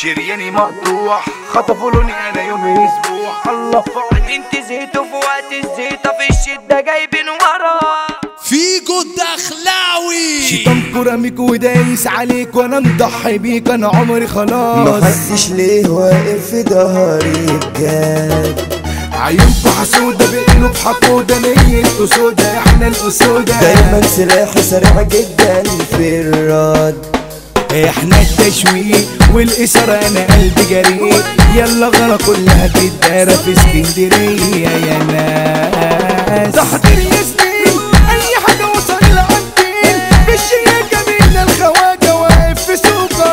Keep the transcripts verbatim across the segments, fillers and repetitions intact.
شرياني مقطوع خطفوا لوني انا يوم اسبوع الله فوق. انت زيتوا في وقت الزيطة في الشدة جايبين ورا فيجو الدخلاوي. شيطان كراميك ودايس عليك وانا مضحي بيك انا عمري خلاص. محدش ليه واقف في ظهري بجد. عيونكوا حسودة بقلوب حقودة نيتكوا سودا احنا الاسودة. دايما سلاحي سريع جدا في الرد. احنا التشويق والاثارة انا قلبي جريء. يلا غلا كلها تتدارى في اسكندرية يا ناس. تحضير يا سنين اي حاجة وصل العدين. بالشياكة من الخواجة واقف في سوق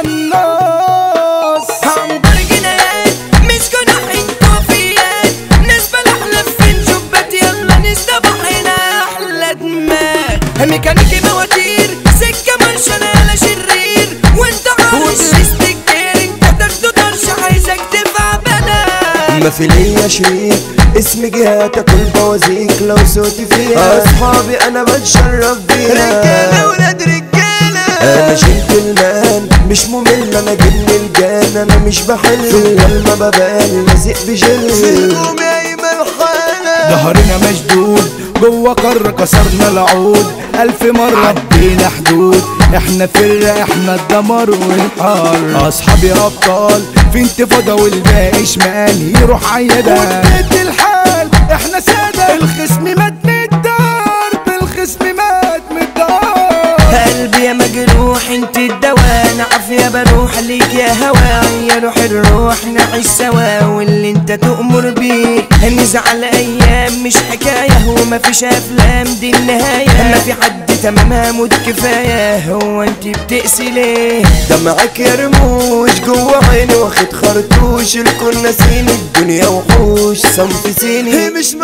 الناس. عنبر جنايات مش جناحين كوفيات. ناس بلحلف في نجوبات يلا نستبح هنا احلى دماغ. ميكانيكي مواتير سكة مرشانة على شرير. وانت عارش استكتير انت ترددرش عايزك تدفع بلا. ما في ليا شريك اسم جهاتك والبوازيك لو صوتي فيها. اصحابي انا بتشرف بيها. رجالة ولاد رجالة انا جنتلمان مش ممل. انا جن الجان انا مش بحل. في الكلمة ببان لازق بجل. في الهجوم يايمة الحالة. ظهرنا مشدود جوا قارة كسرنا العود. ألف مرة عدينا حدود. احنا فرقة احنا الدمر والحر. اصحابي ابطال في انتفاضة والباقي شمال يروح عيادة. وبيت الحال احنا سادة. الخصم مات من الدار. الخصم مات من الدار. قلبي يا مجروح انت الدواء. انا عافية بروح ليك يا هوا. يا روح الروح نعيش سوا واللي انت تؤمر بيه. نزعل ايام مش حكاية ومفيش افلام دي النهاية. ما في حد تمام موت كفاية. هو انت بتقسي ليه؟ دمعك يا رموش جوا عيني واخد خرطوش. الكل ناسيني الدنيا وحوش صنف سيني مش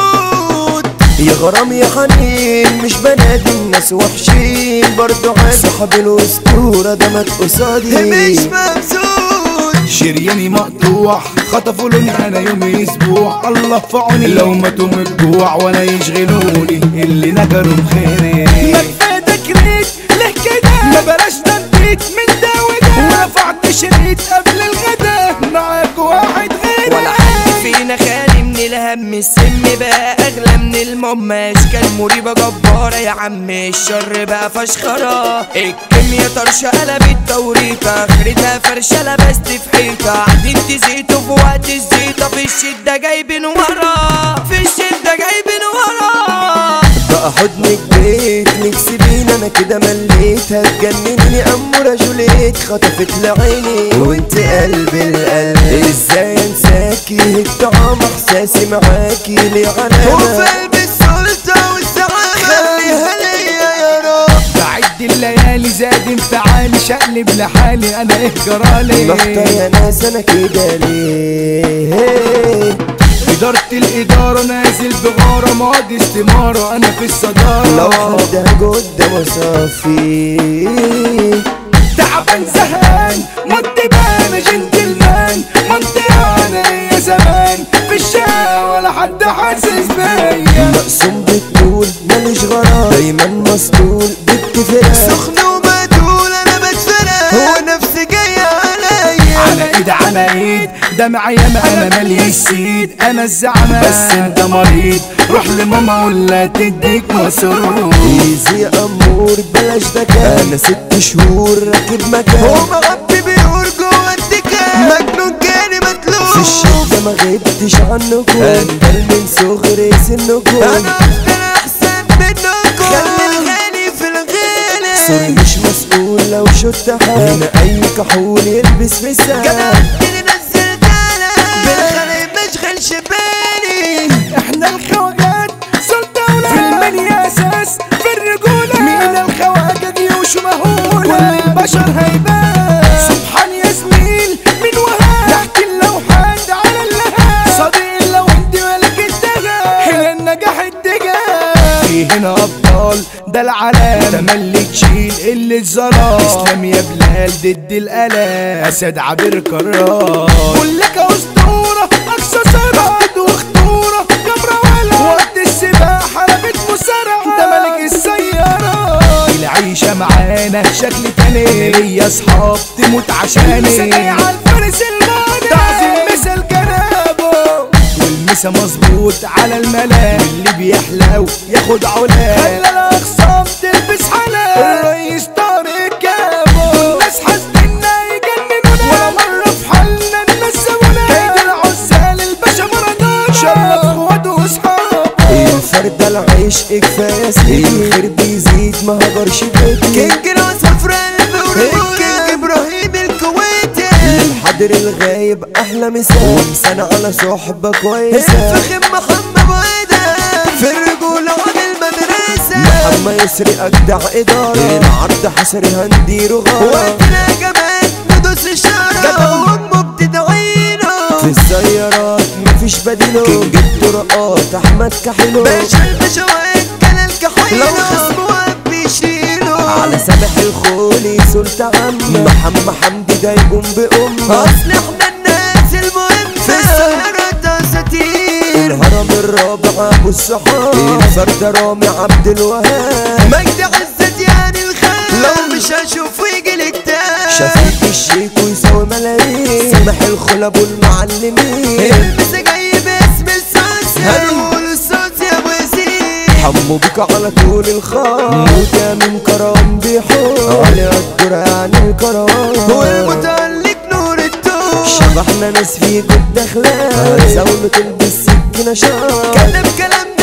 مظبوط. يا غرام يا حنين مش بنادي الناس وحشين. برضو عادي صاحبي الاسطورة ده مات قصادي مش مبسوط. شرياني مقطوع خطفوا لوني انا يوم اسبوع. الله في عوني لو ماتوا من الجوع ولا يشغلوني اللي نجروا بخيري. ما كفايه تكريت ليه كده. ما بلاش تنبيت من ده وده. ورفعت شريط قبل الغدا معاك واحد غيري. ولا حد فينا خالي من الهم. السم بقى اغلى من المهم. اشكال مريبة جبارة يا عم. الشر بقى فشخرة. الكيميا طرشة قلبت توريطة. اخرتها فرشة لبست في حيطة. قاعدين تزيتوا في وقت الزيطة. في الشدة جايبين ورا. في الشدة جايبين ورا. بقى حضنك بيت نفسي بينا انا كده مليت. هتجنني امورة جوليت خطفت لعيني وانت قلبي القلب. ازاي انساكي الطعام احساسي معاكي ليه علامة. وفي قلبي السلطة والسعادة خليها ليا يا رب. بعد الليالي زاد انفعالي. شقلب لحالي انا ايه جرالي. محتار يا ناس انا كده ليه. إدارة الإدارة نازل بغارة. ماضي استمارة أنا في الصدارة. لو حد قدام صافي تعبان زهقان مدبان جنتلمان. منطقة أنا يا زمان في الشارع ولا حد حاسس بيا. مقسوم بالطول ماليش غرام. دايما مسطول باتفاق. سخن ومقتول أنا بتفرق. هو نفسي جاي عليا. على إيد على إيد دمع ياما أنا ماليش سيد. أنا الزعمة بس أنت مريض. روح لماما ولا تديك مصروف. ايزي يا أمور بلاش دكان. أنا ست شهور راكب مكان. هو مغطي بيقول جوا الدكان. مجنون جاني متلوف. في الشدة ما غبتش عنكم. أندل من صغري سنكم. أنا أفضل أحسن منكم. خلي الغالي في الغالي. سوري مش مسؤول لو شفت حال. هنا أي كحول يلبس في ساعة. جدعتني نزل دانا. بالخلي مشغلش بالي. احنا الخواجات سلطة في المنيا أساس في الرجولة. مين الخواجة جيوش مهولة. والبشر هيبان سبحان يا زميل من وهاب. تحت اللوحات على اللهاب. صديق لو انت ملك الدجال. هنا النجاح الدجال. في هنا أبطال ده العلام. تملي تشيل اللي اتظلم. اسلام يا بلال ضد الآلام. أسد عبير كرار. قول لك أسطورة أقصى سرعة. وخطورة جبرة ولا. وقت السباحة أنا بيت مسرع. ده ملك السيارة. العيشة معانا شكل تاني. ليا أصحاب تموت عشاني. سجاي عالفارس مسا مظبوط على الملا، واللي بيحلو ياخد علا، خلى الاخصام تلبس حلا. الرئيس طارق كابو الناس حاسديننا يجننونا، ولا مرة في حالنا الناس سابونا. كيد العزال الباشا مارادونا، شرف اخواته واصحابه. الفردة العيش كفاية سنين، الخير بيزيد ما هجرش بيتي. كينج العصافرة الكينج ابراهيم الكويتي، الحضر الغايب احلى مثال، ومسان على صحبة كويسة. الفخم محمد وإيده في الرجولة وعن المدرسة، محمد يسري اجدع ادارة، العرض حصري هنديره غارة. وقتنا جمال ندوس الشارع، جدع وامه بتدعينا. في السيارات مفيش بديله، كينج الطرقات احمد كحيلو، باشا الباشا وكان الكحيلو، لو خصمه وقف بيشيله. على سامح الخولي سلطة عم محمد حمدي ده يقوم بأمه. اصل احنا الناس المهمة في السيارات اساطير، الهرم الرابع ابو الصحاب، الفردة رامي عبد الوهاب، مجدي عزت يعني الخال، لو مش هشوفه يجي الكتاب. شفيق الشيك ويساوي ملايين، سامح الخلب والمعلمين، المسا جاي باسم الصوص، هنقول الصوص يا ابو ياسين. حمو بيك على طول الخط، موتى من كرم بيحور، علي الدور يعني الكرم، والمتألق نور الدور. شبحنا ناس في جد اخلاق، زاوية تلبس سكينة شار، كلام كلام